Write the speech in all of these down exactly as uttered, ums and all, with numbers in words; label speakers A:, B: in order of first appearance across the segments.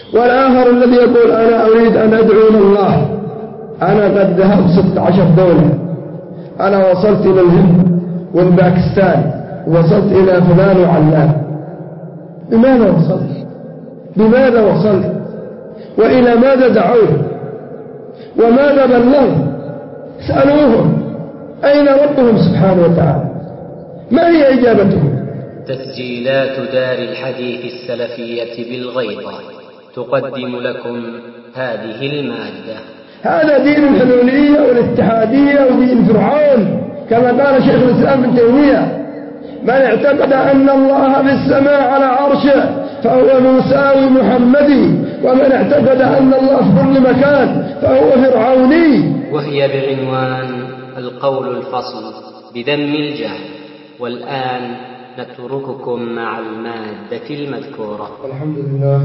A: والآخر الذي يقول أنا أريد أن أدعو إلى الله، أنا قد ذهبت ستة عشر دولة، أنا وصلت إلى الهند والباكستان، وصلت إلى فلان وعلان. بماذا وصلت؟ بماذا وصلت؟ وإلى ماذا دعوت؟ وماذا بلغت؟ اسألوهم أين ربهم سبحانه وتعالى؟ ما هي إجابتهم؟
B: تسجيلات دار الحديث السلفية بالغيطة تقدم لكم هذه المادة.
A: هذا دين الحلولية والاتحادية ودين فرعون، كما قال شيخ الإسلام ابن تيمية: من اعتقد أن الله في السماء على عرشه فهو مساوي محمدي، ومن اعتقد أن الله في كل مكان فهو فرعوني.
B: وهي بعنوان القول الفصل بذم الجهل. والآن نترككم مع المادة المذكورة.
A: الحمد لله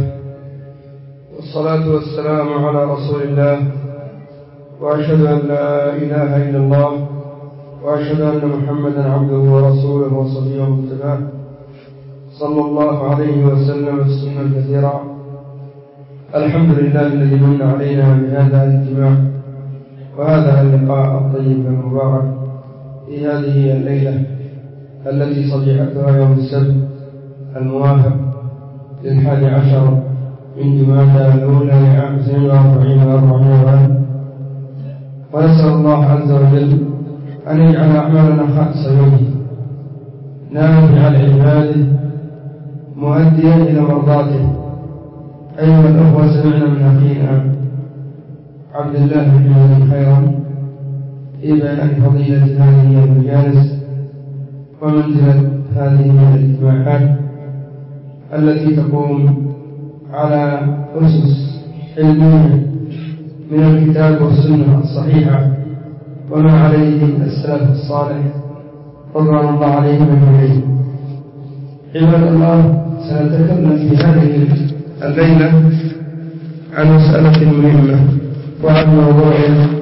A: والصلاة والسلام على رسول الله، وأشهد أن لا إله إلا الله، وأشهد أن محمدا عبده ورسوله وصفيه ومتبعه، صلى الله عليه وسلم تسليما كثيرا. الحمد لله الذي من علينا بهذا الاجتماع وهذا اللقاء الطيب المبارك في هذه الليلة التي صبيحتها يوم السبت الموافق للحادي عشر من جمادى الأولى لعام اثنين وأربعين وأربعمائة. ونسأل الله عز وجل أن يجعل أعمالنا خالصة وجهه نافعا لعباده مؤديا إلى مرضاته. أيها الأخوة، سمعنا من أخينا عبد الله بن خيرا في بيان فضيلة هذه المجالس ومنزلة هذه الاجتماعات التي تقوم على أسس علمية من الكتاب والسنة الصحيحة وما عليه السلف الصالح رضوان الله عليهم أجمعين. عباد الله، سنتكلم في هذه الليلة عن مسألة مهمة وعن موضوع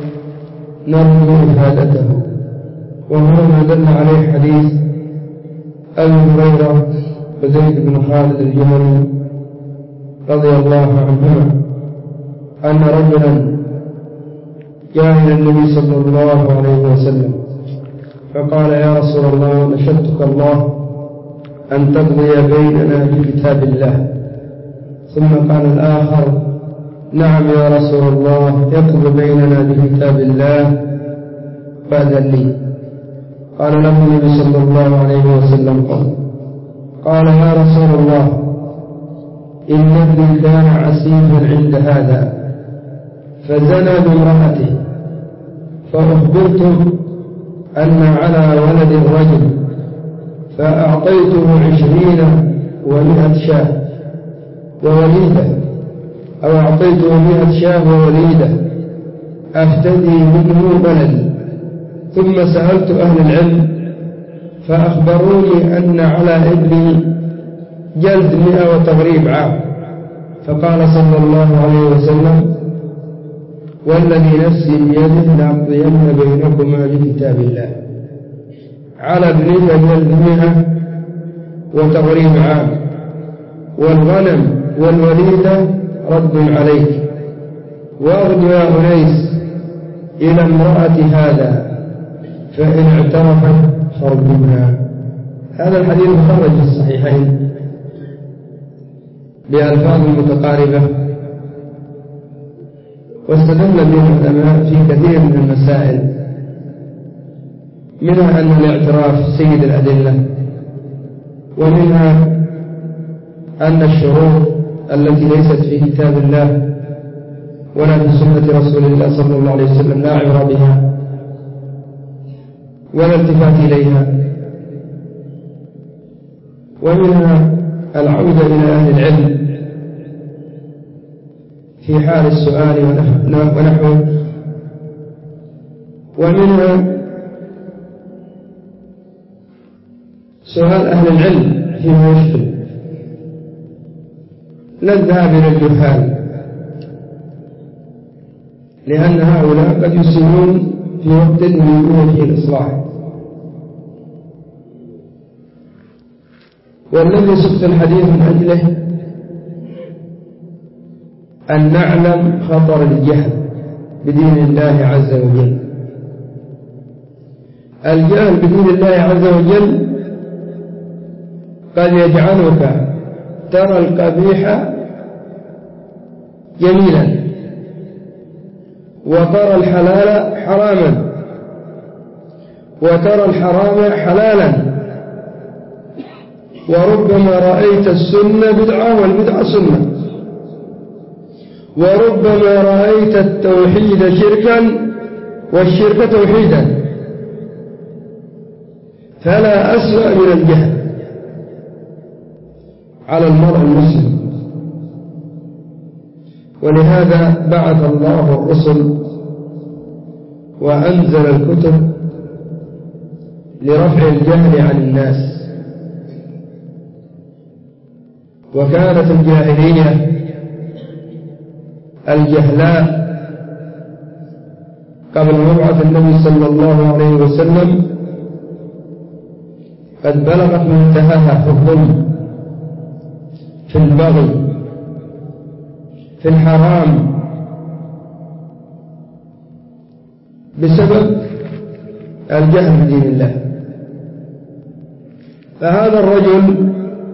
A: نرجو إفادته، وهو ما دل عليه حديث أبي هريرة وزيد بن خالد الجهني رضي الله عنهما أن رجلا جاء إلى النبي صلى الله عليه وسلم فقال: يا رسول الله، نشدتك الله أن تقضي بيننا بكتاب الله. ثم قال الآخر: نعم يا رسول الله، يقضي بيننا بكتاب الله فأذن لي. قال له النبي صلى الله عليه وسلم: قال قال يا رسول الله، إن ابني كان عسيفا عند هذا فزنى بامرأته، فأخبرت أن على ولد الرجل فأعطيته عشرين ومئة شاة ووليدة، أو أعطيته مئة شاة ووليدة أفتدي منه بلد. ثم سألت أهل العلم فأخبروني أن على ابني جلد مئة وتغريب عام. فقال صلى الله عليه وسلم: والذي نفسي بيده لأقضين بينكما بكتاب الله. على ابنك جلد مئة وتغريب عام، والغنم والوليدة رد عليك. واغد يا أنيس إلى امرأة هذا، فإن اعترفت فارجمها. هذا الحديث خرج في الصحيحين بألفاظ متقاربة، واستدل به العلماء في كثير من المسائل، منها أن الاعتراف سيد الأدلة، ومنها أن الشروط التي ليست في كتاب الله ولا في سنة رسول الله صلى الله عليه وسلم لا عبرة بها ولا التفات إليها، ومنها العودة إلى أهل العلم في حال السؤال ونحوه، ومنها سؤال أهل العلم فيما يشكل، لا الذهاب إلى الجهال، لأن هؤلاء قد يسلمون في وقت يريدون فيه الإصلاح. والذي سقط الحديث من أجله أن نعلم خطر الجهل بدين الله عز وجل. الجهل بدين الله عز وجل قد يجعلك ترى القبيح جميلا وترى الحلال حراما وترى الحرام حلالا، وربما رأيت السنة بدعة والبدعة سنة، وربما رأيت التوحيد شركا والشرك توحيدا، فلا أسوأ من الجهل على المرء المسلم. ولهذا بعث الله الرسل وأنزل الكتب لرفع الجهل عن الناس. وكانت الجاهلية الجهلاء قبل مبعث النبي صلى الله عليه وسلم قد بلغت منتهاها في الظلم، في البغي، في الحرام، بسبب الجهل بدين الله. فهذا الرجل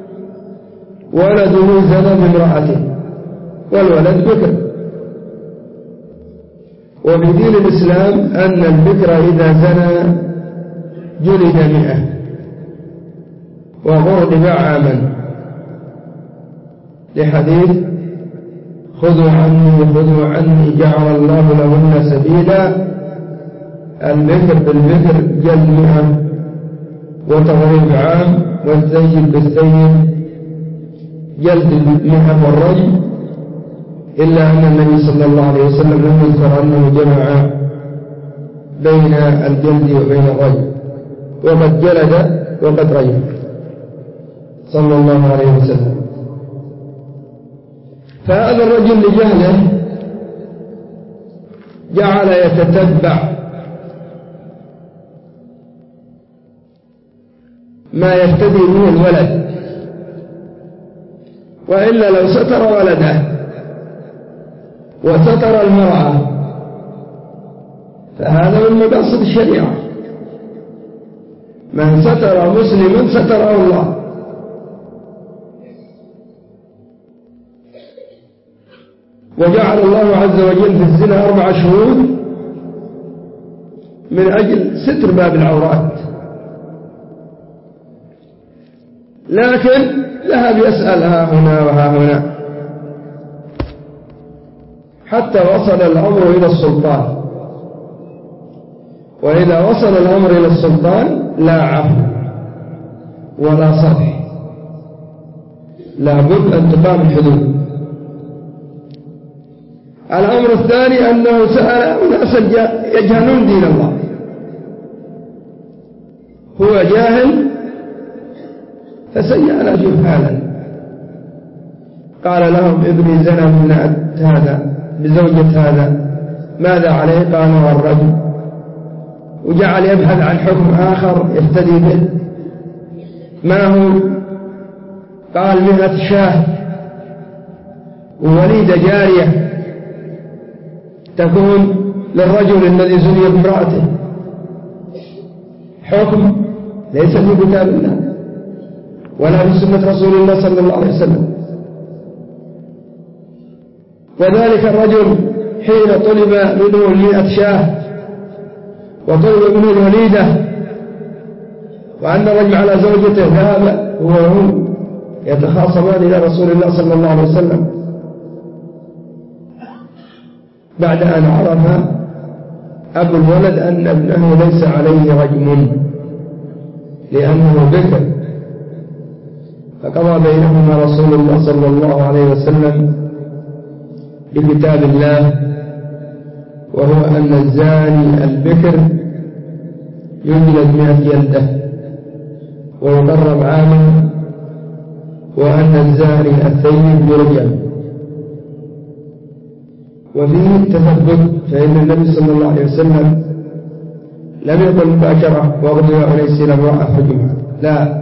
A: ولده زنى بامرأته والولد بكر، وفي دين الإسلام أن البكر إذا زنى جلد مئة وغرب عاما، لحديث خذوا عني خذوا عني جعل الله لهن سبيلا. البكر بالبكر جلد مئة وتغريب عام، والزيد بالزيد جلد مئة والرجم، إلا أن النبي صلى الله عليه وسلم لم يذكر أنه جمع بين الجلد وبين الرجم، وقد جلد وقد رجم صلى الله عليه وسلم. فهذا الرجل لجهله جعل يتتبع ما يفتدي منه الولد، وإلا لو ستر ولده وستر المرأة فهذا من مقاصد الشريعة. من ستر مسلما ستره الله. وجعل الله عز وجل في الزنا أربع شهود من أجل ستر باب العورات. لكن ذهب يسأل ها هنا وها هنا حتى وصل الأمر إلى السلطان، وإذا وصل الأمر إلى السلطان لا عفو ولا صفح، لا بد أن تقام الحدود. الأمر الثاني أنه سأل أناسا يجهلون دين الله، هو جاهل فسيأل جهالا، قال لهم ابني زنى من هذا بزوجة هذا، ماذا عليه؟ قال هو الرجل، وجعل يبحث عن حكم آخر يفتدي به. ما هو؟ قال مئة شاه ووليدة جارية تكون للرجل الذي زني بامرأته. حكم ليس في كتاب الله ولا في سنة رسول الله صلى الله عليه وسلم. وذلك الرجل حين طلب منه المئة شاه وطلب منه الوليدة وأن الرجل على زوجته ذهب هو وهو يتخاصمان إلى رسول الله صلى الله عليه وسلم بعد أن عرف أبو الولد أن ابنه ليس عليه رجم لأنه بكر، فقضى بينهما رسول الله صلى الله عليه وسلم بكتاب الله، وهو أن الزاني البكر يجلد مئة جلدة ويضرب عاما، وأن الزاني الثيب يرجم. وفيه التثبت، فإن النبي صلى الله عليه وسلم لم يقل مباشرة واغضب أنيس إلى امرأة حجمها، لا،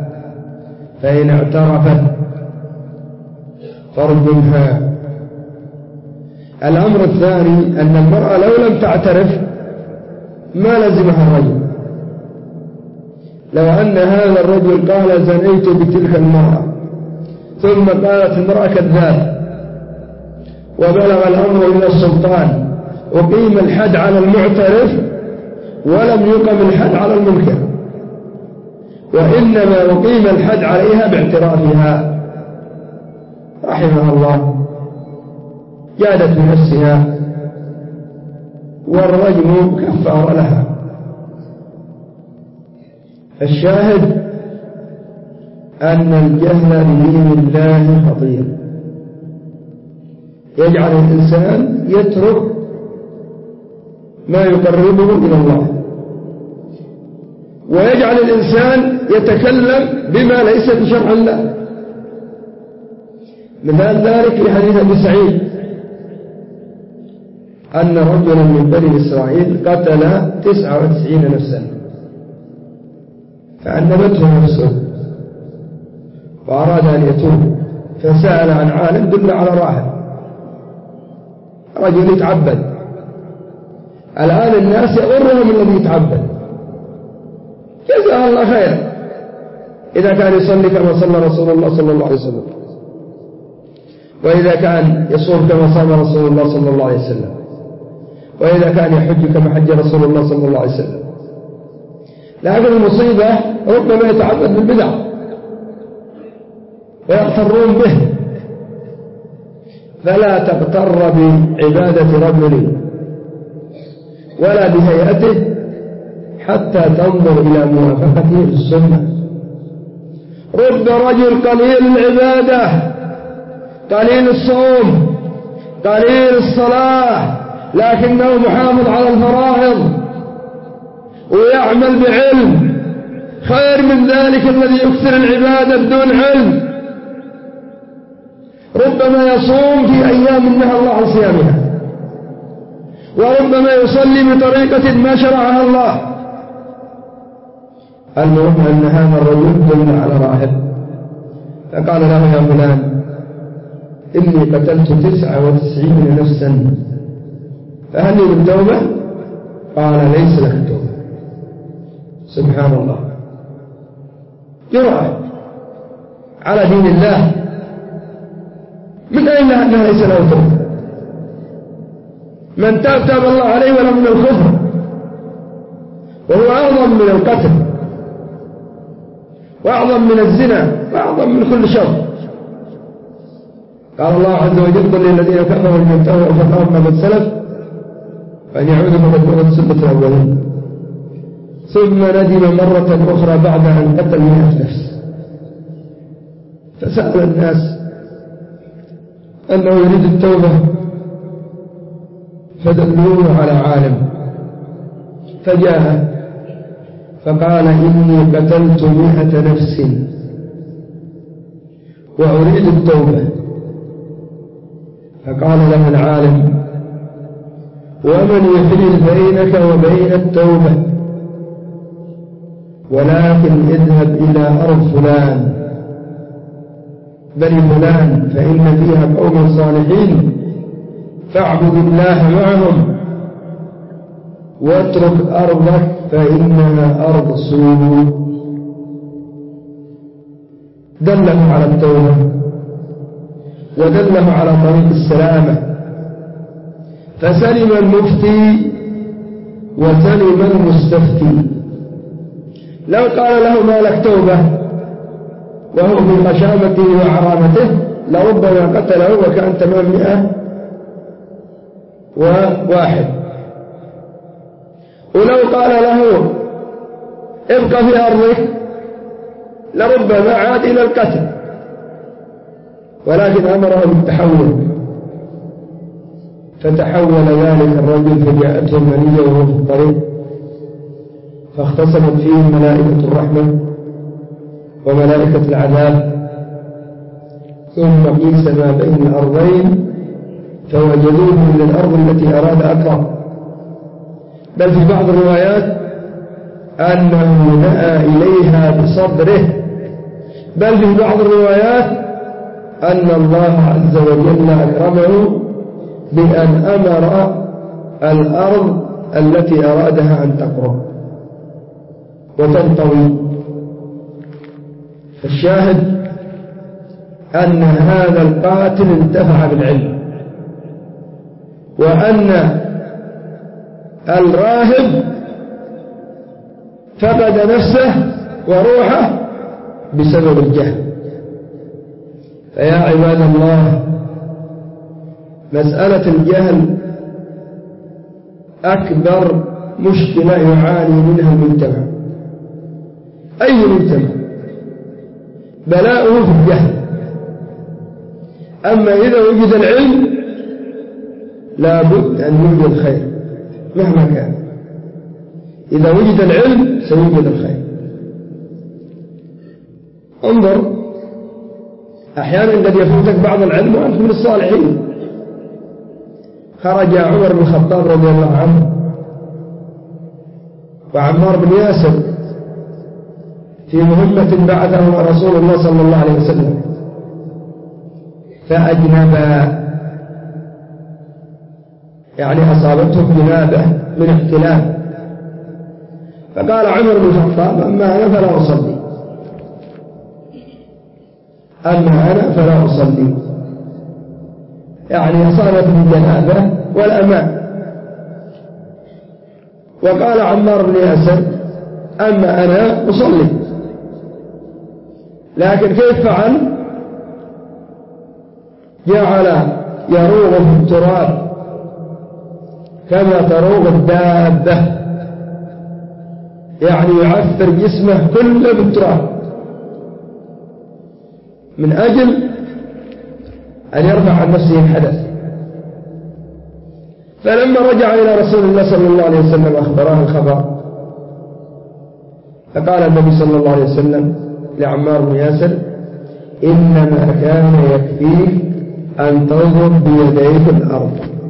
A: فإن اعترفت فارجمها الأمر الثاني أن المرأة لو لم تعترف ما لزمها الرجل. لو أن هذا الرجل قال زنيت بتلك المرأة ثم قالت المرأة كذاب وبلغ الأمر إلى السلطان وقيم الحد على المعترف ولم يقم الحد على المنكر، وإنما أقيم الحد عليها باعترافها رحمها الله، جادت بنفسها والرجم كفار لها. الشاهد أن الجهل بدين الله خطير، يجعل الإنسان يترك ما يقربه إلى الله، ويجعل الإنسان يتكلم بما ليس بشرع الله. مثال ذلك في حديث أبي سعيد أن رجلا من بني إسرائيل قتل تسعة وتسعين نفسا فأنبته نفسه وأراد أن يتوب، فسأل عن عالم دل على راهب، رجل يتعبد. الآن الناس يغرهم الذي يتعبد، جزاه الله خير إذا كان يصلي كما صلى رسول الله صلى الله عليه وسلم، وإذا كان يصوم كما صام رسول الله صلى الله عليه وسلم، وإذا كان يحج كما حج رسول الله صلى الله عليه وسلم. لكن المصيبة ربما يتعبد بالبدع ويغترون به. فلا تغتر بعبادة رجل ولا بهيئته حتى تنظر إلى موافقته للسنة. رب رجل قليل العبادة، قليل الصوم، قليل الصلاة، لكنه محافظ على الفرائض ويعمل بعلم، خير من ذلك الذي يكثر العبادة بدون علم. ربما يصوم في أيام نهى الله عن صيامها، وربما يصلي بطريقة ما شرعها الله. المهم أن هذا الرجل دل على راهب فقال له يا فلان إني قتلت تسعة وتسعين نفسا فهل لي من توبة؟ قال ليس لك توبة. سبحان الله، جرأة على دين الله، من أين أنها ليس له توبة؟ من تاب تاب الله عليه ولا من الكفر، وهو أعظم من القتل وأعظم من الزنا وأعظم من كل شر. قال الله عز وجل قل للذين كفروا إن ينتهوا فقالوا ما قد سلف فإن يعودوا فقد مضت سنة الأولين. ثم ندم مرة أخرى بعد أن قتل مئة نفس، فسأل الناس أنه يريد التوبة فدلوه على عالم فجاء فقال إني قتلت مئة نفس وأريد التوبة. فقال له العالم ومن يحيل بينك وبين التوبة؟ ولكن اذهب إلى أرض فلان بني فلان فإن فيها قوما صالحين فاعبد الله معهم واترك أرضك فإنها أرض سوء. دله على التوبة ودله على طريق السلامة، فسلم المفتي وسلم المستفتي. لو قال له ما لك توبة وهو من غشامته وعرامته لربما قتله وكان ثمانمائة وواحد. ولو قال له ابقى في أرضك لربما عاد إلى القتل، ولكن أمره بالتحول. فتحول ذلك الرجل فجاءته المنية وهو في الطريق فاختصمت فيه ملائكة الرحمة وملائكة العذاب، ثم قيس ما بين الأرضين فوجدوه من الأرض التي أراد أقرب. بل في بعض الروايات أنه نأى إليها بصدره، بل في بعض الروايات أن الله عز وجل أكرمه بأن أمر الأرض التي أرادها أن تقرب وتنطوي. الشاهد أن هذا القاتل انتفع بالعلم، وأن الراهب فقد نفسه وروحه بسبب الجهل. فيا عباد الله، مسألة الجهل أكبر مشكلة يعاني منها المجتمع، أي مجتمع بلاؤه في الجهل. أما إذا وجد العلم لابد أن يوجد خير مهما كان. إذا وجد العلم سيوجد الخير. انظر، أحيانا قد يفوتك بعض العلم وأنت من الصالحين. خرج عمر بن الخطاب رضي الله عنه وعمار بن ياسر في مهمة بعثهم رسول الله صلى الله عليه وسلم، فأجنبا، يعني أصابتهم جنابة من احتلام. فقال عمر بن الخطاب: أما أنا فلا أصلي، أما أنا فلا أصلي، يعني أصابتهم الجنابة والأمان. وقال عمار بن ياسر: أما أنا أصلي. لكن كيف فعل؟ جعل يروغ في التراب كما تروغ الدابة، يعني يعثر جسمه كله بالتراب من أجل أن يرفع عن نفسه الحدث. فلما رجع إلى رسول الله صلى الله عليه وسلم أخبراه الخبر، فقال النبي صلى الله عليه وسلم لعمار بن ياسر: إنما كان يكفيك أن تضرب بيديك الأرض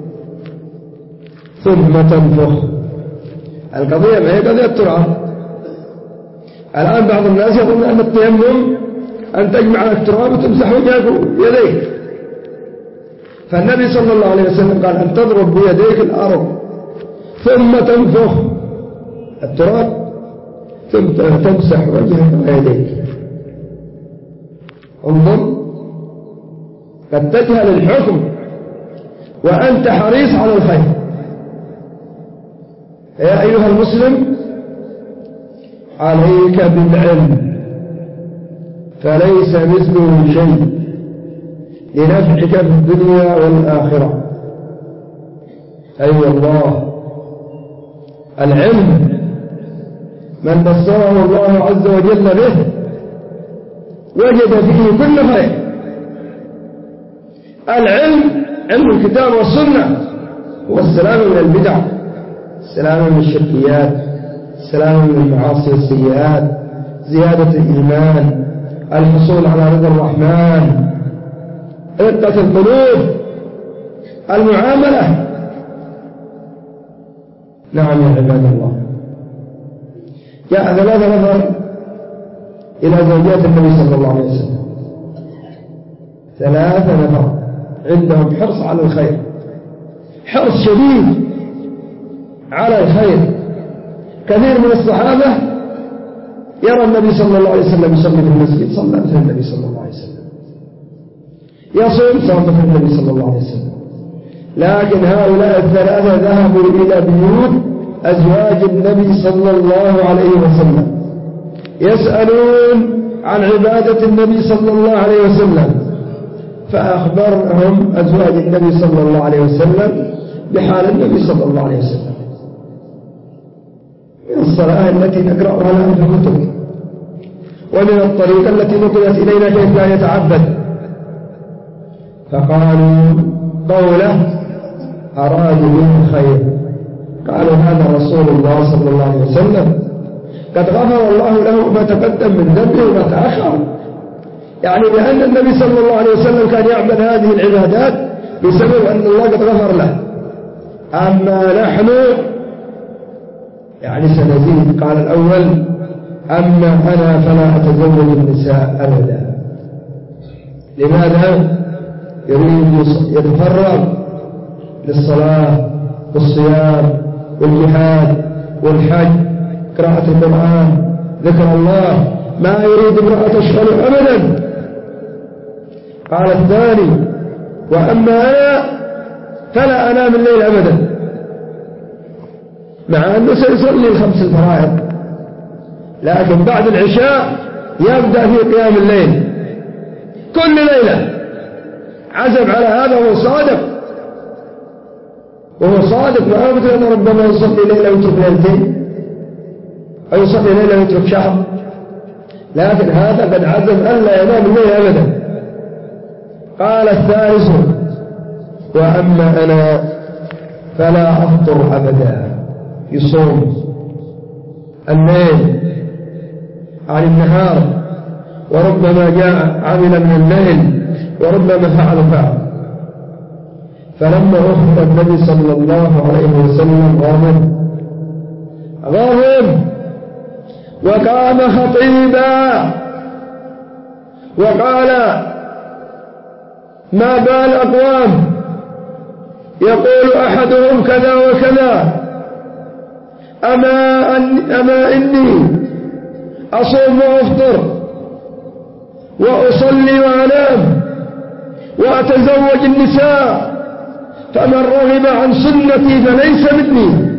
A: ثم تنفخ. القضية ما هي قضية التراب. الآن بعض الناس يظن أن التيمم أن تجمع التراب وتمسح وجهك ويديك. فالنبي صلى الله عليه وسلم قال: أن تضرب بيديك الأرض ثم تنفخ التراب ثم تمسح وجهك ويديك. انظر، قد تجهل الحكم وأنت حريص على الخير. يا أيها المسلم، عليك بالعلم فليس مثله شيء لنفعك في الدنيا والآخرة. أي أيوة والله، العلم من بصره الله عز وجل به وجد فيه كل خير. العلم، علم الكتاب والسنة، هو السلام من البدع، السلام من الشركيات، السلام من المعاصي والسيئات، زيادة الإيمان، الحصول على رضا الرحمن، رقة القلوب، المعاملة. نعم يا عباد الله، جاء ثلاثة نفر إلى زوجات النبي صلى الله عليه وسلم، ثلاثة نفر عندهم حرص على الخير، حرص شديد على الخير. كثير من الصحابة يرى النبي صلى الله عليه وسلم يصلي في المسجد، صلى مثل النبي صلى الله عليه وسلم، يصوم صوم مثل النبي صلى الله عليه وسلم. لكن هؤلاء الثلاثة ذهبوا إلى بيوت أزواج النبي صلى الله عليه وسلم يسألون عن عبادة النبي صلى الله عليه وسلم، فأخبرهم أزواج النبي صلى الله عليه وسلم بحال النبي صلى الله عليه وسلم من الصلاة التي نقرأها لهم في الكتب، ومن الطريقة التي نقلت إلينا كيف لا يتعبد. فقالوا قوله أرادوا منه خير، قالوا هذا رسول الله صلى الله عليه وسلم قد غفر الله له ما تقدم من ذنبه وما تأخر، يعني بأن النبي صلى الله عليه وسلم كان يعمل هذه العبادات بسبب أن الله قد غفر له. أما نحن يعني سنزيد. قال الأول: أما أنا فلا أتزوج النساء أبدا. لماذا؟ يريد يتفرغ للصلاة والصيام والجهاد والحج، قراءة القرآن، ذكر الله، ما يريد امرأة تشغل أبدا. قال الثاني: وأما أنا فلا أنام الليل أبدا، مع أنه سيصلي الخمس الفرائض، لكن بعد العشاء يبدأ في قيام الليل كل ليلة. عزم على هذا وهو صادق، وهو صادق ما أبدا ربما يصلي ليلة ويترك ليلتين، أو يصلي ليلة ويترك شهر، لكن هذا قد عزم ألا ينام الليل أبدا. قال الثالث: وأما أنا فلا أفطر أبدا، يصوم الليل عن النهار، وربما جاء عمل من الليل، وربما فعل فعل. فلما أخبر النبي صلى الله عليه وسلم غاضب غاضب وقام خطيبا وقال: ما بال أقوام يقول أحدهم كذا وكذا، أما, أن أما إني أصوم وأفطر وأصلي وأنام وأتزوج النساء، فمن رغب عن سنتي فليس مني.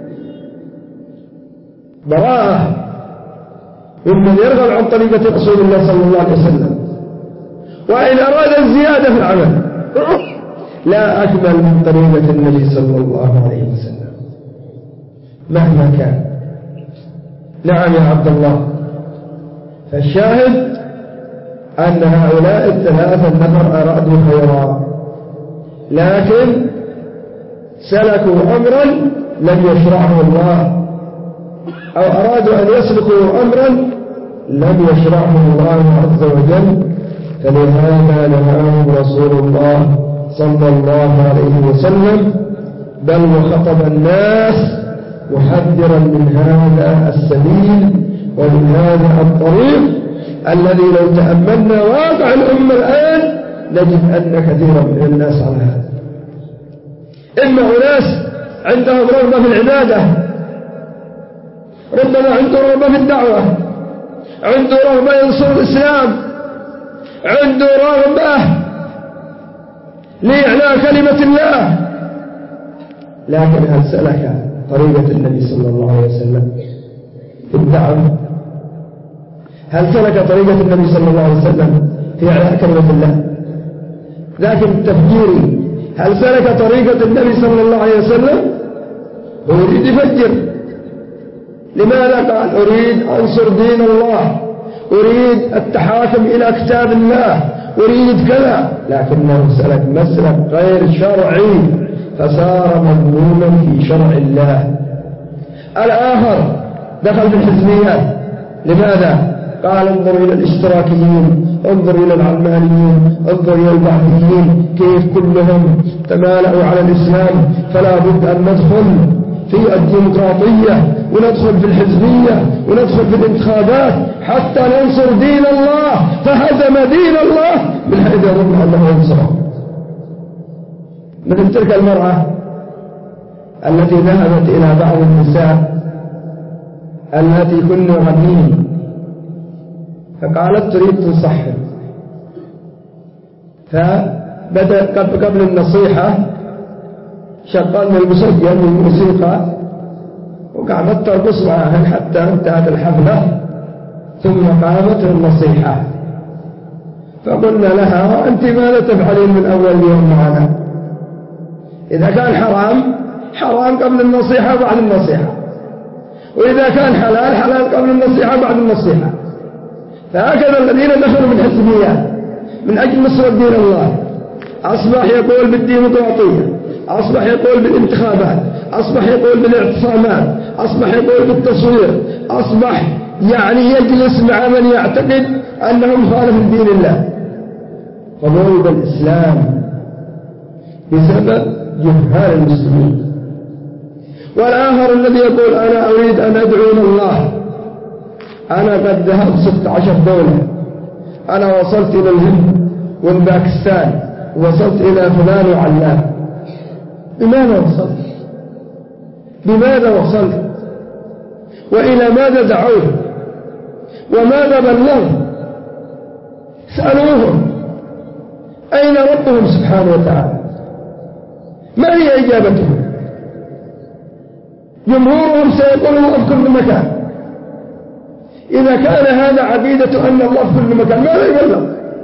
A: براءة ممن يرغب عن طريقة رسول الله صلى الله عليه وسلم، وإن أراد الزيادة في العمل لا أكمل من طريقة النبي صلى الله عليه وسلم مهما كان. نعم يا عبد الله. فالشاهد أن هؤلاء الثلاثة النفر أرادوا خيرا، لكن سلكوا أمرا لم يشرعه الله، أو أرادوا أن يسلكوا أمرا لم يشرعه الله عز وجل، فلهذا نهاهم رسول الله صلى الله عليه وسلم، بل وخطب الناس محذرا من هذا السبيل ومن هذا الطريق الذي لو تأملنا واقع الأمة الآن نجد أن كثيرا من الناس على هذا. إما أناس عندهم رغبة في العبادة، ربما عنده رغبة في الدعوة، عنده رغبة ينصر الإسلام، عنده رغبة لإعلاء كلمة الله، لكن هل سلك طريقة النبي صلى الله عليه وسلم في الدعوة؟ هل سلك طريقة النبي صلى الله عليه وسلم في إعلاء كلمة الله؟ لكن التفجيري هل سلك طريقة النبي صلى الله عليه وسلم؟ هو يريد يفجر. لماذا قال أريد أنصر دين الله، أريد التحاكم إلى كتاب الله، أريد كذا، لكنه سلك مسلك غير شرعي فصار مذموما في شرع الله. الآخر دخل في الحزبيات. لماذا؟ قال انظر إلى الاشتراكيين، انظر إلى العلمانيين، انظر إلى البعثيين كيف كلهم تمالأوا على الإسلام، فلا بد أن ندخل في الديمقراطية وندخل في الحزبية وندخل في الانتخابات حتى ننصر دين الله، فهزم دين الله من حيث يظن أنه ينصره. مثل تلك المرأة التي ذهبت إلى بعض النساء التي كن غنيين فقالت تريد تنصحهم، فبدأ قبل النصيحة شغلنا المسجل من الموسيقى وقعدت ترقص معها حتى انتهت الحفلة، ثم قامت النصيحة. فقلنا لها أنت ماذا تفعلين من أول يوم معنا؟ إذا كان حرام حرام قبل النصيحة وبعد النصيحة، وإذا كان حلال حلال قبل النصيحة وبعد النصيحة. فهكذا الذين دخلوا من الحزبيات من أجل نصرة دين الله أصبح يقول بالديمقراطية، أصبح يقول بالانتخابات، أصبح يقول بالاعتصامات، أصبح يقول بالتصوير، أصبح يعني يجلس مع من يعتقد أنه مخالف دين الله، فضرب الإسلام بسبب جهال المسلمين. والآخر الذي يقول أنا أريد أن أدعو إلى الله، أنا قد ذهبت ست عشر دولة، أنا وصلت إلى الهند والباكستان، وصلت إلى فلان وعلان، بماذا وصلت؟ بماذا وصلت؟ وإلى ماذا دعوه؟ وماذا بلغوا؟ اسألوهم أين ربهم سبحانه وتعالى؟ ما هي إجابتهم؟ جمهورهم سيقول الله في كل مكان. إذا كان هذا عقيدة أن الله في كل مكان ماذا يبلغ؟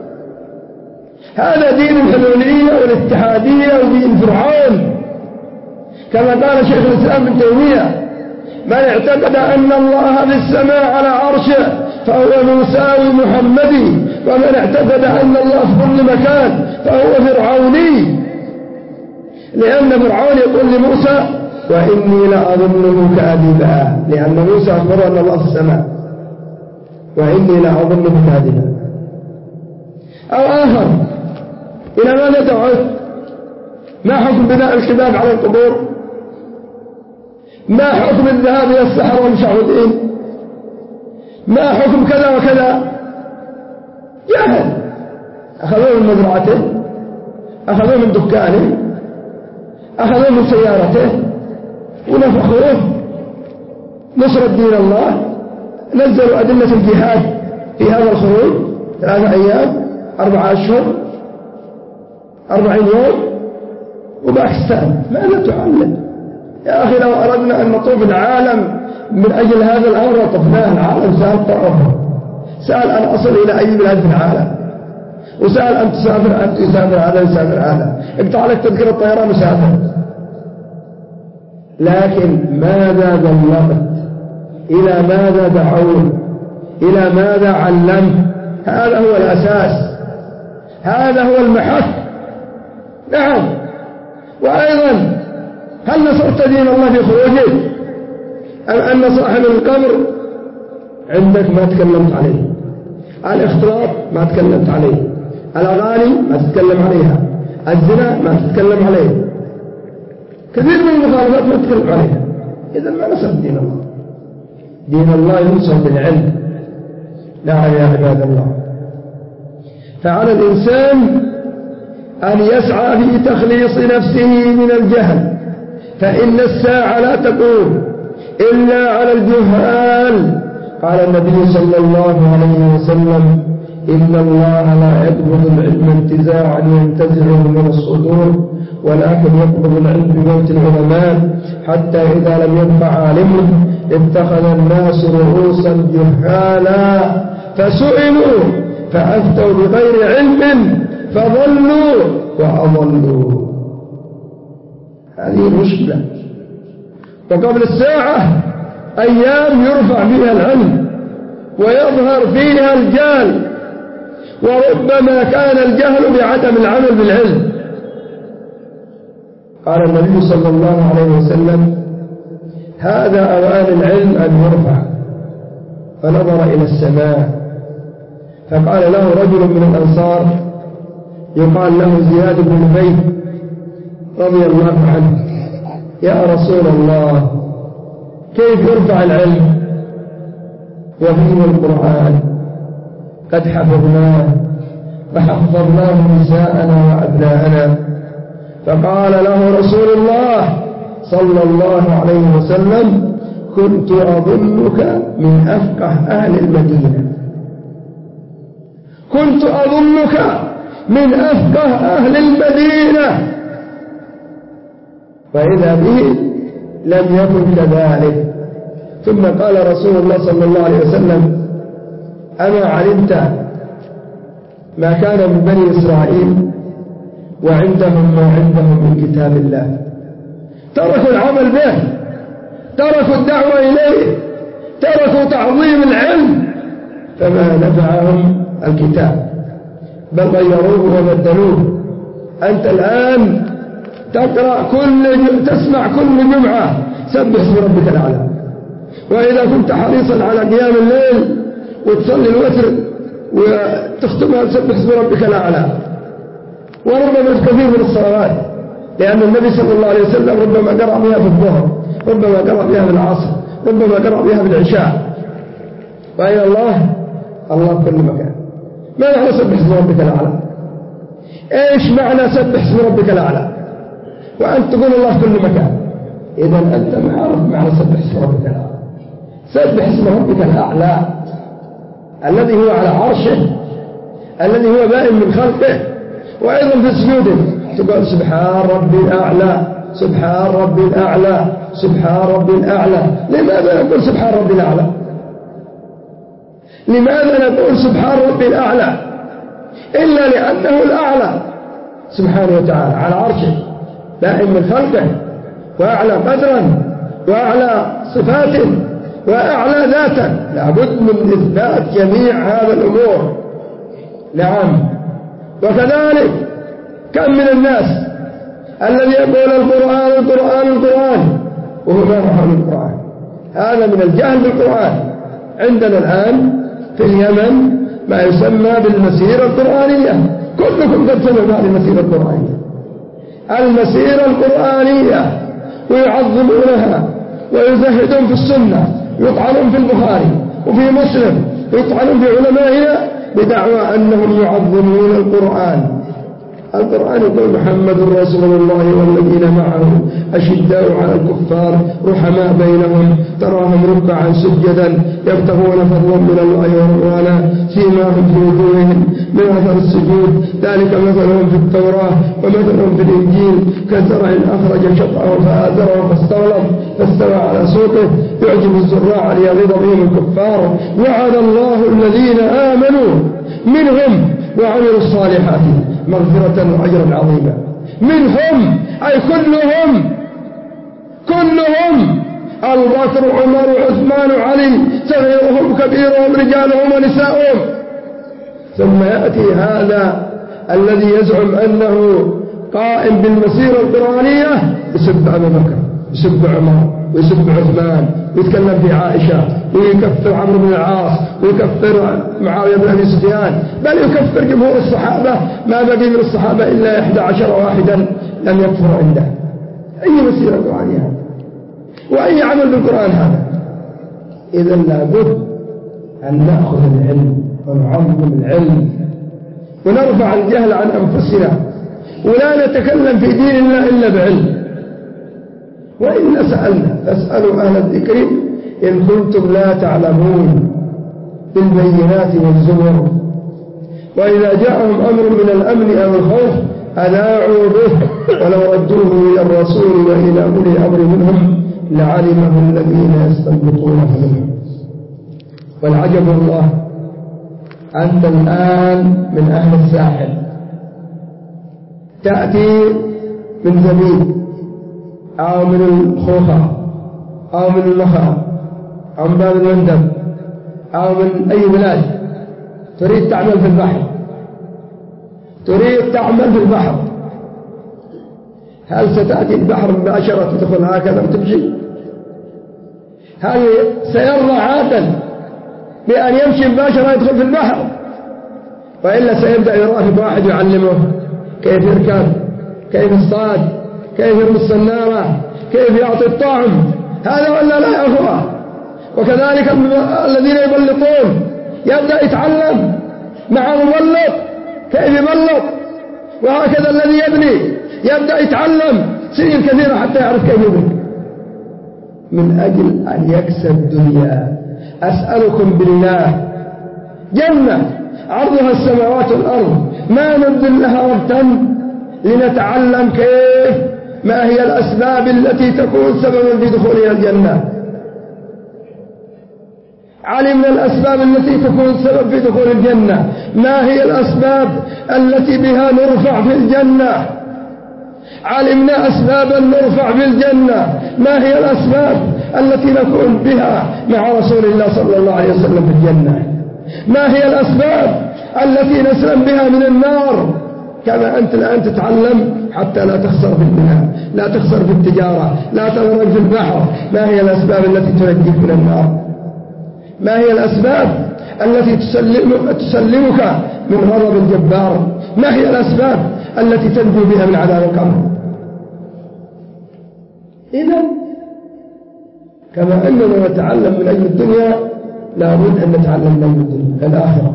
A: هذا دين الحلولية والاتحادية ودين فرعون، كما قال شيخ الإسلام ابن تيمية: من اعتقد أن الله في السماء على عرشه فهو مساوي محمدي، ومن اعتقد أن الله في كل مكان فهو فرعوني. لأن فرعون يقول لموسى: وإني لأظنه كاذبا، لأن موسى أخبر أن الله في السماء، وإني لأظنه كاذبا. أو آخر: إلى ماذا دعوت؟ ما حكم بناء الكباب على القبور؟ ما حكم الذهاب إلى السحر والمشعوذين؟ ما حكم كذا وكذا؟ جاهل. أخذوه من مزرعته، أخذوه من دكانه، أخذوه من سيارته، ونفخوه نصر دين الله. نزلوا أدلة الجهاد في هذا الخروج ثلاثة أيام، أربعة أشهر، أربعين يوم، وباكستان. ماذا تعلم؟ يا أخي لو أردنا أن نطوف العالم من أجل هذا الأمر لطفناه. العالم سأل طرفه، سأل أن أصل إلى أي بلاد في العالم، وسأل أن تسافر، أن تسافر هذا يسافر هذا، اقطع لك تذكرة الطيران وسافر. لكن ماذا بلغت؟ إلى ماذا دعوت؟ إلى ماذا علمت؟ هذا هو الأساس، هذا هو المحك. نعم. وأيضا هل نصرت دين الله في خروجه؟ أم أن صاحب القبر عندك ما تكلمت عليه؟ الاختلاط ما تكلمت عليه، الأغاني ما تتكلم عليها، الزنا ما تتكلم عليه، كثير من المخالفات ما تتكلم عليها. إذا ما نصرت دين الله. دين الله ينصر بالعلم. نعم يا عباد الله. فعلى الإنسان أن يسعى في تخليص نفسه من الجهل، فإن الساعة لا تقوم إلا على الجهال. قال النبي صلى الله عليه وسلم: إن الله لا يقبض العلم انتزاعا ينتزعه من الصدور، ولكن يقبض العلم بموت العلماء، حتى إذا لم يبق عالم اتخذ الناس رؤوسا جهالا فسئلوا فأفتوا بغير علم فضلوا وأضلوا. هذه مشكلة. وقبل الساعة أيام يرفع فيها العلم ويظهر فيها الجهل، وربما كان الجهل بعدم العمل بالعلم. قال النبي صلى الله عليه وسلم: هذا أوان العلم أن يرفع. فنظر إلى السماء فقال له رجل من الأنصار يقال له زياد بن نبيه رضي الله عنه: يا رسول الله، كيف يرفع العلم وفيه القرآن قد حفظناه وحفظناه نساءنا وأبناءنا؟ فقال له رسول الله صلى الله عليه وسلم: كنت أظنك من أفقه أهل المدينة، كنت أظنك من أفقه أهل المدينة. فإذا به لم يكن كذلك. ثم قال رسول الله صلى الله عليه وسلم: أما علمت ما كان من بني إسرائيل وعندهم ما عندهم من كتاب الله؟ تركوا العمل به، تركوا الدعوة إليه، تركوا تعظيم العلم، فما نفعهم الكتاب، بل غيروه وبدلوه. أنت الآن تقرأ كل تسمع كل جمعة سبح اسم ربك الأعلى، وإذا كنت حريصا على قيام الليل وتصلي الوتر وتختمها بسبح اسم ربك الأعلى، وربما في كثير من الصلوات، لأن النبي صلى الله عليه وسلم ربما قرأ بها في الظهر، ربما قرأ بها في العصر، ربما قرأ بها في العشاء. وأين الله؟ الله في كل مكان. ما معنى سبح اسم ربك الأعلى؟ إيش معنى سبح اسم ربك الأعلى؟ وأنت تقول الله في كل مكان. إذا أنت ما عرفت معنى سبح اسم ربك الأعلى. سبح اسم ربك الأعلى الذي هو على عرشه، الذي هو بائن من خلقه. وأيضا في سجوده تقول سبحان ربي الأعلى، سبحان ربي الأعلى، سبحان ربي الأعلى. لماذا نقول سبحان ربي الأعلى؟ لماذا نقول سبحان ربي الأعلى؟ إلا لأنه الأعلى سبحانه وتعالى على عرشه، بائن من خلقه، وأعلى قدرا، وأعلى صفات، وأعلى ذاتا. لابد من إثبات جميع هذا الأمور. نعم. وكذلك كم من الناس الذي يقول القرآن القرآن القرآن وهو ما يفهم القرآن. هذا من الجهل بالقرآن. عندنا الآن في اليمن ما يسمى بالمسيرة القرآنية، كلكم قد سمعوا بالمسيرة القرآنية. المسيرة القرآنية، ويعظمونها ويزهدون في السنة، يطعنون في البخاري وفي مسلم، يطعنون في علمائنا بدعوى أنهم يعظمون القرآن. القرآن يقول محمد رسول الله والذين معه أشداء على الكفار رحماء بينهم تراهم ركعا سجدا يبتغون فضلا من الله ورضوانا سيماهم في وجوههم من أثر السجود ذلك مثلهم في التوراة ومثلهم في الإنجيل كزرع أخرج شطأه فآزره فاستغلظ فاستوى على سوقه يعجب الزراع ليغيظ بهم الكفار. وعد الله الذين آمنوا منهم وعملوا الصالحات مغفرة وأجرا عظيما. منهم أي كلهم، كلهم أبو بكر وعمر وعثمان وعلي صغيرهم كبيرهم رجالهم ونساؤهم. ثم يأتي هذا الذي يزعم أنه قائم بالمسيرة القرآنية يسب أبو بكر، يسب عمر، ويسب عثمان، ويتكلم في عائشة، ويكفر عمرو بن العاص، ويكفر معاوية بن أبي سفيان، بل يكفر جمهور الصحابة. ما بقي من الصحابة إلا إحدى عشر واحدا لم يكفر عنده. أي مسيرة قرآنية هذا؟ وأي عمل بالقرآن هذا؟ إذا لابد أن نأخذ العلم ونعظم العلم ونرفع الجهل عن أنفسنا، ولا نتكلم في دين الله إلا بعلم. وإن سألنا فاسألوا أهل الذكر إن كنتم لا تعلمون بالبينات والزبر. وإذا جاءهم أمر من الأمن أو الخوف أذاعوا به ولو ردوه إلى الرسول وإلى أولي الأمر منهم لعلمه الذين يستنبطونه منهم. والعجب الله أنت الآن من أهل الساحل تأتي من زميل أو من الخوخة أو من المخا أو من باب المندب أو من أي بلاد، تريد تعمل في البحر، تريد تعمل في البحر، هل ستأتي البحر مباشرة تدخل هكذا وتمشي؟ هل سيرضى عادا بأن يمشي مباشرة يدخل في البحر؟ وإلا سيبدأ يرافق واحد يعلمه كيف يركب، كيف يصطاد، كيف يرمي السنارة، كيف يعطي الطعم. هذا ولا لا يا أخوة؟ وكذلك الذين يبلطون يبدأ يتعلم مع مبلط كيف يبلط، وهكذا الذي يبني يبدأ يتعلم سنين كثيرة حتى يعرف كيف يبني من أجل أن يكسب دنيا. أسألكم بالله جنة عرضها السماوات والأرض ما نبذل لها وقتا لنتعلم كيف ما هي الأسباب التي تكون سببا في دخولها الجنة. علمنا الأسباب التي تكون سبب في دخول الجنة، ما هي الأسباب التي بها نرفع في الجنة؟ علمنا أسبابا نرفع في الجنة، ما هي الأسباب التي نكون بها مع رسول الله صلى الله عليه وسلم في الجنة؟ ما هي الأسباب التي نسلم بها من النار؟ كما أنت الآن تتعلم حتى لا تخسر في البناء، لا تخسر في التجارة، لا تغرق في البحر. ما هي الأسباب التي تنجيك من النار؟ ما هي الأسباب التي تسلم تسلمك من غضب الجبار؟ ما هي الأسباب التي تنجو بها من عذاب القبر؟ إذا كما أننا نتعلم من أجل الدنيا لابد أن نتعلم من أجل الدنيا الآخرة.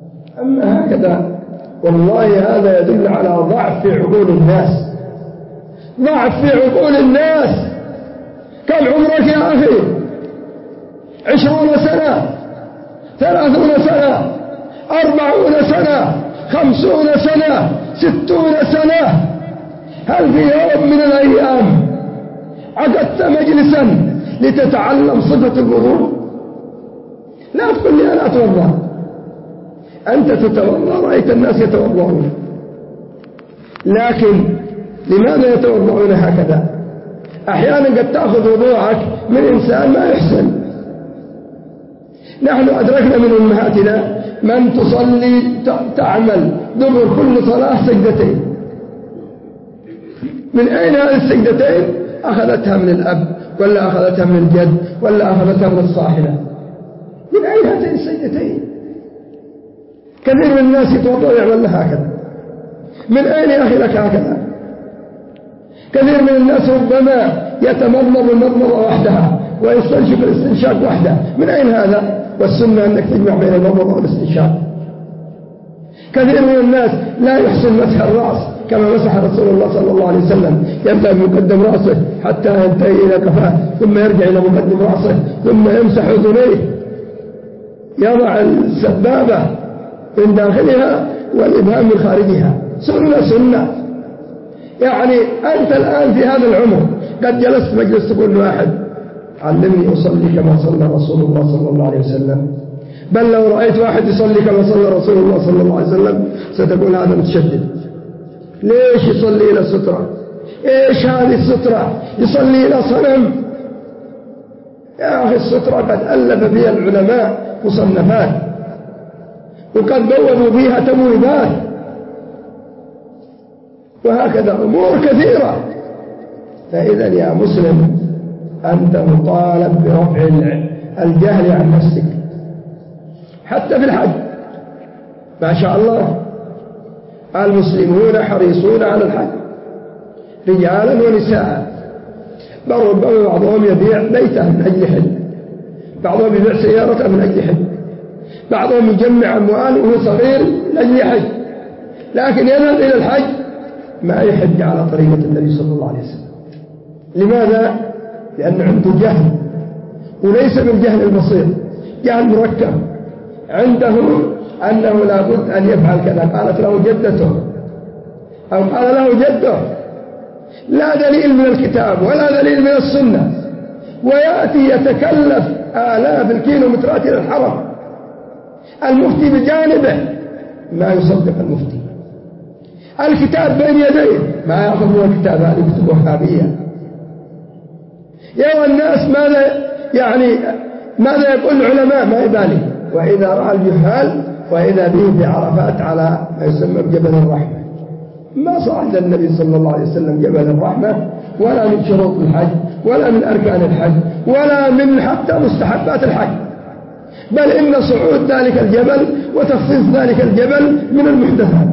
A: أما هكذا والله هذا يدل على ضعف عقول الناس، ضعف في عقول الناس. كم عمرك يا أخي؟ عشرون سنة، ثلاثون سنة، أربعون سنة، خمسون سنة، ستون سنة. هل في يوم من الأيام عقدت مجلسا لتتعلم صفة الوضوء؟ لا تقول لي أنا أتوضأ. أنت تتوضأ، رأيت الناس يتوضؤون، لكن لماذا يتوضؤون هكذا؟ أحيانا قد تأخذ وضوءك من إنسان ما يحسن. نحن أدركنا من أمهاتنا من تصلي تعمل دبر كل صلاة سجدتين. من أين هذه السجدتين؟ أخذتها من الأب، ولا أخذتها من الجد، ولا أخذتها من الصاحبة. من أين هاتين السجدتين؟ كثير من الناس يتوضأ ويعمل لها هكذا. من أين يا أخي لك هكذا؟ كثير من الناس ربما يتمضمض المضمضة وحدها ويستنشق الاستنشاق وحده. من أين هذا؟ والسنة أنك تجمع بين المضمضة والاستنشاق. كثير من الناس لا يحسن مسح الرأس كما مسح رسول الله صلى الله عليه وسلم، يبدأ بمقدم رأسه حتى ينتهي إلى كفاه، ثم يرجع إلى مقدم رأسه، ثم يمسح أذنيه، يضع السبابة من داخلها والإبهام من خارجها. سنة سنة. يعني أنت الآن في هذا العمر قد جلست مجلس تقول لواحد علمني أصلي كما صلى رسول الله صلى الله عليه وسلم. بل لو رأيت واحد يصلي كما صلى رسول الله صلى الله عليه وسلم ستقول هذا متشدد. ليش يصلي إلى سترة؟ إيش هذه السترة؟ يصلي إلى صنم. يا أخي السترة قد ألف بها العلماء مصنفات، وقد بوّبوا بها تمويبات، وهكذا أمور كثيرة. فإذا يا مسلم أنت مطالب برفع الجهل عن نفسك. حتى في الحج ما شاء الله المسلمون حريصون على الحج رجالا ونساء. بل ربما بعضهم يبيع بيته من أجل حج، بعضهم يبيع سيارته من أجل حج، بعضهم يجمع أموال وهو صغير من أجل حج، لكن يذهب إلى الحج ما يحج على طريقة النبي صلى الله عليه وسلم. لماذا؟ لأنه عنده جهل، وليس بالجهل البسيط، جهل مركب. عنده أنه لا بد أن يفعل كذا، قالت له جدته أو قال له جده، لا دليل من الكتاب ولا دليل من السنة، ويأتي يتكلف آلاف الكيلومترات إلى الحرم. المفتي بجانبه ما يصدق المفتي. الكتاب بين يديه ما يأخذ هو الكتاب، هذه كتب وهابية. يرى الناس ماذا يعني ماذا يقول العلماء ما يبالي. وإذا رأى الجهال وإذا به في عرفات على ما يسمى بجبل الرحمة. ما صعد النبي صلى الله عليه وسلم جبل الرحمة ولا من شروط الحج ولا من أركان الحج ولا من حتى مستحبات الحج، بل إن صعود ذلك الجبل وتخصيص ذلك الجبل من المحدثات.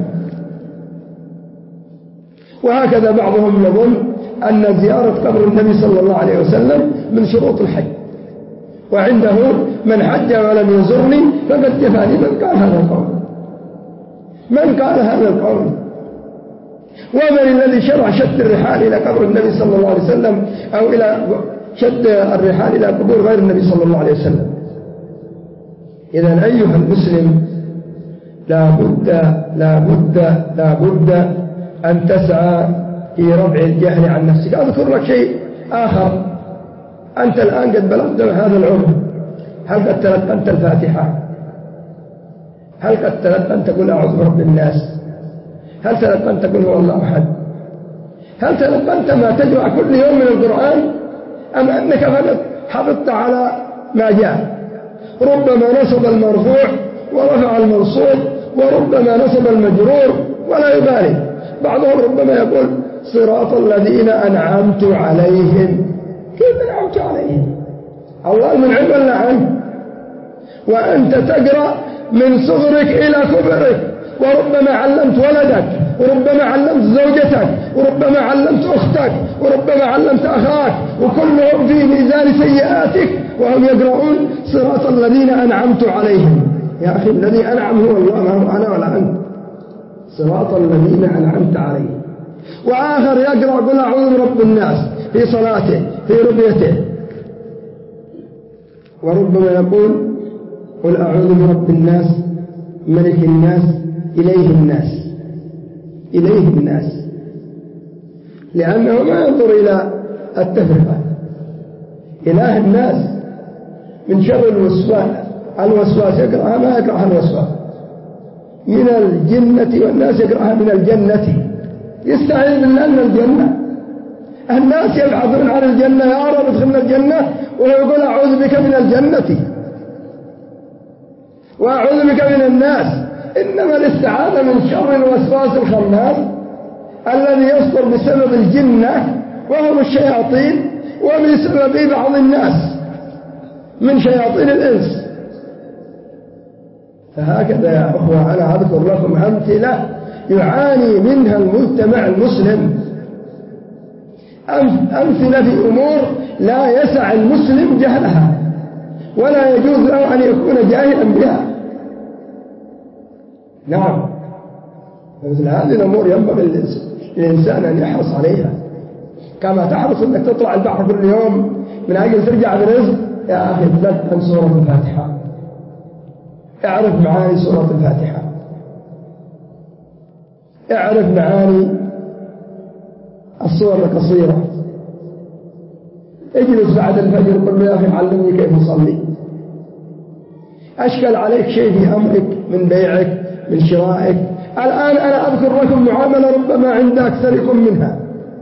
A: وهكذا بعضهم يظن أن زيارة قبر النبي صلى الله عليه وسلم من شروط الحج، وعنده من حج ولم يزرني فقد جفاني. من قال هذا القول؟ من قال هذا القول؟ ومن الذي شرع شد الرحال إلى قبر النبي صلى الله عليه وسلم أو إلى شد الرحال إلى قبور غير النبي صلى الله عليه وسلم؟ إذن أيها المسلم لا بد لا بد لا بد أن تسعى في رفع الجهل عن نفسك. أذكر لك شيء آخر. أنت الآن قد بلغت هذا العمر، هل قد تلقنت الفاتحة؟ هل قد تلقنت تقول أعوذ برب الناس؟ هل تلقنت تقول هو الله أحد؟ هل تلقنت ما تجمع كل يوم من القرآن؟ أم أنك فقط حفظت على ما جاء؟ ربما نصب المرفوع ورفع المنصوب، وربما نصب المجرور ولا يبالي. بعضهم ربما يقول صراط الذين أنعمت عليهم. كيف أنعمت عليهم؟ الله المنعم ولا عنه؟ وأنت تقرأ من صغرك إلى كبرك، وربما علمت ولدك، وربما علمت زوجتك، وربما علمت أختك، وربما علمت أخاك، وكلهم في ميزان سيئاتك وهم يقرؤون صراط الذين أنعمت عليهم. يا أخي الذي أنعم هو الله، ما هو أنا ولا أنت. صراط الذين أنعمت عليهم. وآخر يقرأ قل أعوذ برب الناس في صلاته في رقيته، وربما يقول قل أعوذ برب الناس ملك الناس إليه الناس إليه الناس، لأنه ما ينظر إلى التفرقة. إله الناس من شر الوسواس الوسواس يقرأها ما يقرأها الوسواس، من الجنة والناس يقرأها من الجنة، يستعيذ بالله من الجنة. الناس يبحثون عن الجنة، يا رب ادخلنا الجنة، وهو يقول أعوذ بك من الجنة وأعوذ بك من الناس. إنما الاستعاذة من شر الوسواس الخناس الذي يصدر بسبب الجنة وهم الشياطين، وبسبب بعض الناس من شياطين الإنس. فهكذا يا أخوة أنا أذكر لكم أمثلة يعاني منها المجتمع المسلم، أمثلة في أمور لا يسع المسلم جهلها ولا يجوز له أن يكون جاهلا بها. نعم، مثل هذه الأمور ينبغي للإنسان أن يحرص عليها، كما تحرص أنك تطلع البحر كل يوم من أجل ترجع برزق. يا أخي تذكر سورة الفاتحة، اعرف معاني سورة الفاتحة، اعرف معاني الصور القصيرة. اجلس بعد الفجر قل له يا أخي علمني كيف أصلي. أشكل عليك شيء في أمرك من بيعك من شرائك، الآن أنا أذكر لكم معاملة ربما عند أكثركم منها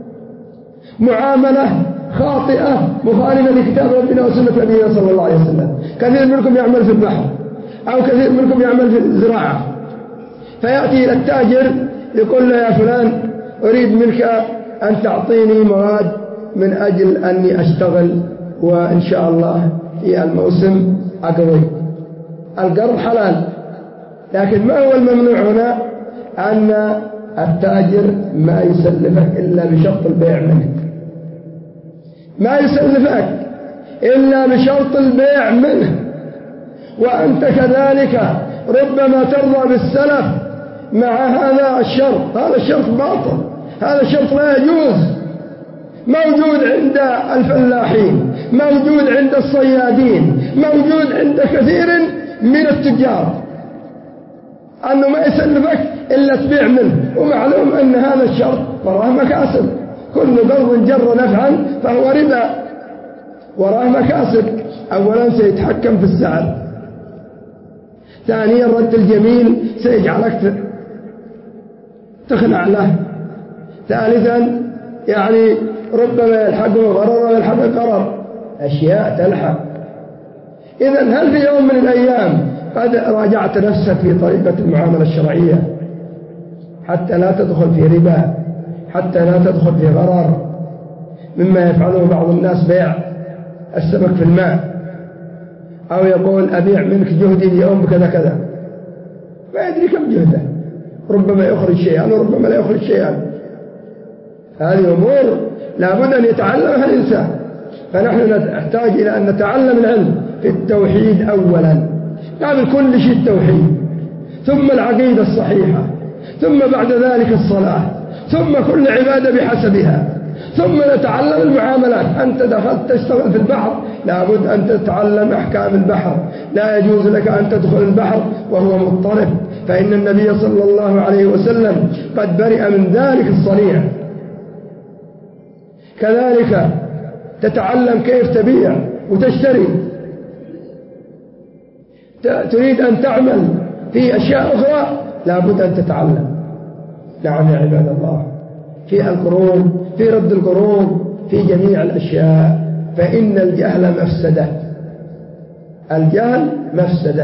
A: معاملة خاطئة مخالفة لكتاب ربنا وسنة نبينا صلى الله عليه وسلم. كثير منكم يعمل في البحر أو كثير منكم يعمل في الزراعة، فيأتي إلى التاجر يقول له يا فلان أريد منك أن تعطيني مواد من أجل أني أشتغل وإن شاء الله في الموسم أقضي. القرض حلال، لكن ما هو الممنوع هنا؟ أن التاجر ما يسلفك إلا بشرط البيع منك، ما يسلفك إلا بشرط البيع منه، وأنت كذلك ربما ترضى بالسلف مع هذا الشرط. هذا الشرط باطل، هذا الشرط لا يجوز. موجود عند الفلاحين، موجود عند الصيادين، موجود عند كثير من التجار، أنه ما يسلفك إلا تبيع منه، ومعلوم أن هذا الشرط وراه مكاسب. كل قرض جر نفعا فهو ربا، وراه مكاسب. أولا سيتحكم في السعر، ثانيا رد الجميل سيجعلك تخنع له، ثالثا يعني ربما يلحقه غرر ويلحقه قرر، أشياء تلحق. إذن هل في يوم من الأيام قد راجعت نفسك في طريقة المعاملة الشرعية حتى لا تدخل في ربا، حتى لا تدخل في غرر مما يفعله بعض الناس، بيع السمك في الماء، أو يقول أبيع منك جهدي اليوم بكذا كذا، ما يدري كم جهده، ربما يخرج شيئا وربما لا يخرج شيئا. هذه أمور لابد أن يتعلمها الإنسان. فنحن نحتاج إلى أن نتعلم العلم في التوحيد أولا، قبل كل شيء التوحيد، ثم العقيدة الصحيحة، ثم بعد ذلك الصلاة، ثم كل عبادة بحسبها، ثم نتعلم المعاملات. أنت دخلت تشتغل في البحر لابد أن تتعلم أحكام البحر، لا يجوز لك أن تدخل البحر وهو مضطرب، فإن النبي صلى الله عليه وسلم قد برئ من ذلك الصنيع. كذلك تتعلم كيف تبيع وتشتري. تريد أن تعمل في أشياء أخرى لابد أن تتعلم. نعم يا عباد الله، في القروض، في رد القروض، في جميع الأشياء، فإن الجهل مفسدة، الجهل مفسدة،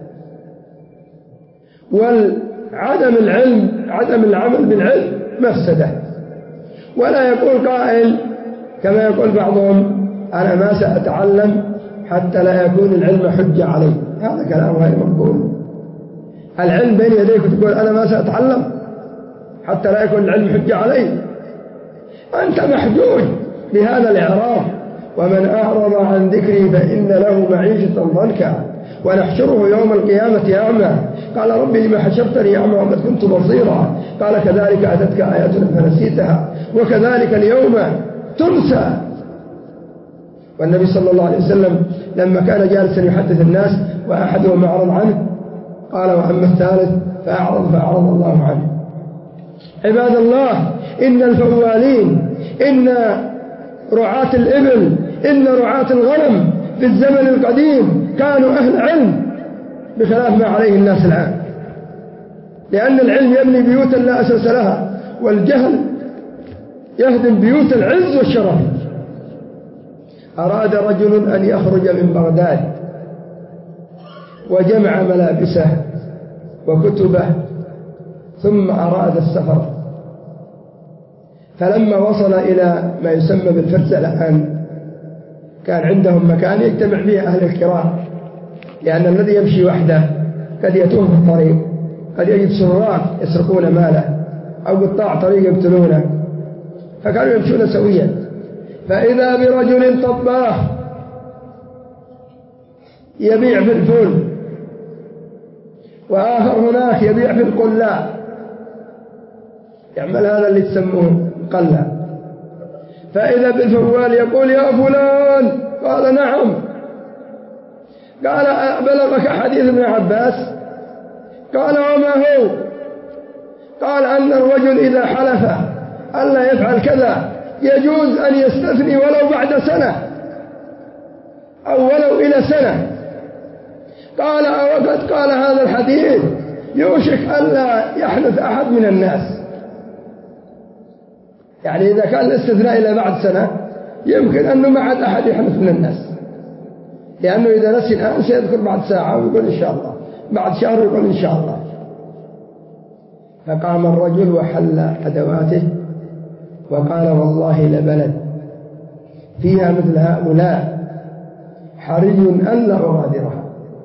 A: والعدم العلم عدم العمل بالعلم مفسدة. ولا يقول قائل كما يقول بعضهم أنا ما سأتعلم حتى لا يكون العلم حجة علي، هذا كلام غير مقبول. العلم بين يديك وتقول أنا ما سأتعلم حتى لا يكون العلم حجة علي، أنت محجوج بهذا الإعراض. ومن أعرض عن ذكري فإن له معيشة ضنكا ونحشره يوم القيامة أعمى قال ربي لما حشرتني أعمى وقد كنت بصيرا. قال كذلك أتتك آياتنا فنسيتها وكذلك اليوم تنسى. والنبي صلى الله عليه وسلم لما كان جالسا يحدث الناس وأحدهم أعرض عنه قال وأما الثالث فأعرض فأعرض الله عنه. عباد الله، إن الفوالين، إن رعاة الإبل، إن رعاة الغنم في الزمن القديم كانوا أهل علم بخلاف ما عليه الناس الآن، لأن العلم يبني بيوتا لا أساس لها، والجهل يهدم بيوت العز والشرف. أراد رجل أن يخرج من بغداد وجمع ملابسه وكتبه ثم أراد السفر، فلما وصل إلى ما يسمى بالفرسة الآن كان عندهم مكان يجتمع فيه أهل الكرام، لأن الذي يمشي وحده قد يتوه في الطريق، قد يجد سراق يسرقون ماله أو قطاع طريق يقتلونه، فكانوا يمشون سويا. فإذا برجل طباخ يبيع في الفول، وآخر هناك يبيع في القلاء، يعمل هذا اللي تسموه قلاء. فإذا بالفوال يقول يا فلان، قال نعم. قال بلغك حديث ابن عباس؟ قال وما هو؟ قال أن الرجل إذا حلف ألا يفعل كذا يجوز أن يستثني ولو بعد سنة أو ولو إلى سنة. قال وقد قال هذا الحديث يوشك ألا يحدث أحد من الناس، يعني إذا كان الاستثناء إلى بعد سنة يمكن أنه ما عاد أحد يحدث من الناس، لأنه إذا نسي الآن سيذكر بعد ساعة ويقول إن شاء الله، بعد شهر يقول إن شاء الله. فقام الرجل وحل أدواته وقال والله لبلد فيها مثل هؤلاء حري ألا أغادرها.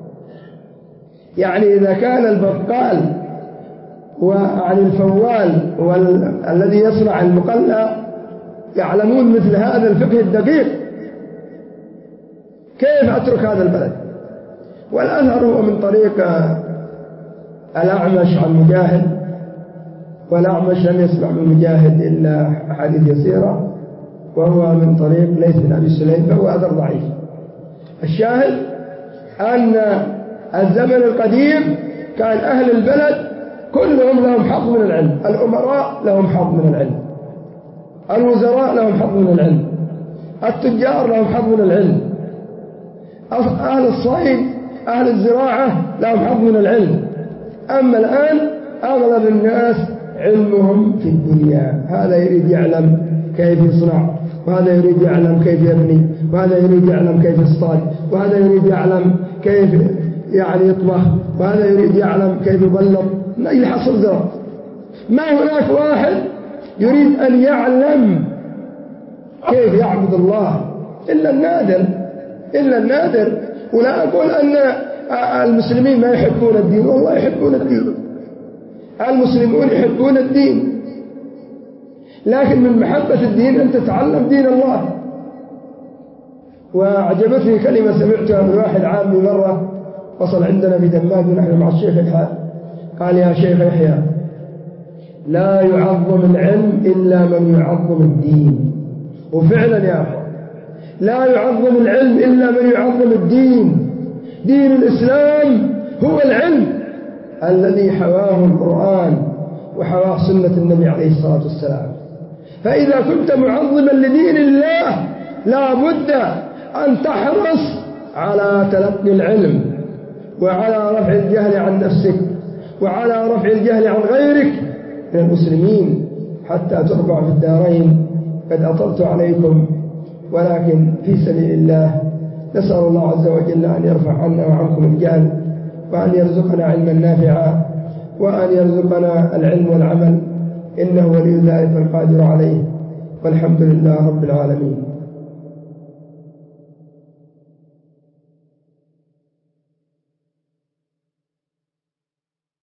A: يعني إذا كان البقال وعن الفوال والذي يصنع المقلى يعلمون مثل هذا الفقه الدقيق، كيف أترك هذا البلد؟ والأثر هو من طريق الأعمش عن مجاهد، والأعمش لم يسمع من مجاهد إلا أحاديث يسيرة، وهو من طريق ليث بن أبي سليم، فهو أثر ضعيف. الشاهد أن الزمن القديم كان أهل البلد كلهم لهم حظ من العلم، الأمراء لهم حظ من العلم، الوزراء لهم حظ من العلم، التجار لهم حظ من العلم، أهل الصيد أهل الزراعة لهم حظ من العلم. أما الآن أغلب الناس علمهم في الدنيا، هذا يريد يعلم كيف يصنع، وهذا يريد يعلم كيف يبني، وهذا يريد يعلم كيف يصطاد، وهذا يريد يعلم كيف يعني يطبخ، وهذا يريد يعلم كيف يبلط، يحصل زرع. ما هناك واحد يريد أن يعلم كيف يعبد الله إلا النادر، إلا النادر. ولا أقول أن المسلمين ما يحبون الدين، والله يحبون الدين، المسلمون يحبون الدين، لكن من محبة الدين أن تتعلم دين الله. وأعجبتني كلمة سمعتها من واحد عامي مرة وصل عندنا في دمام ونحن مع الشيخ يحيى، قال يا شيخ يحيى لا يعظم العلم إلا من يعظم الدين. وفعلا يا أخوة لا يعظم العلم إلا من يعظم الدين. دين الإسلام هو العلم الذي حواه القرآن وحواه سنة النبي عليه الصلاة والسلام. فإذا كنت معظما لدين الله لا بد أن تحرص على تلقي العلم وعلى رفع الجهل عن نفسك وعلى رفع الجهل عن غيرك من المسلمين حتى ترفع في الدارين. قد أطلت عليكم ولكن في سبيل الله نسأل الله عز وجل أن يرفع عنا وعنكم الجهل، وأن يرزقنا علما نافعا، وأن يرزقنا العلم والعمل، إنه ولي ذلك القادر عليه، والحمد لله رب العالمين.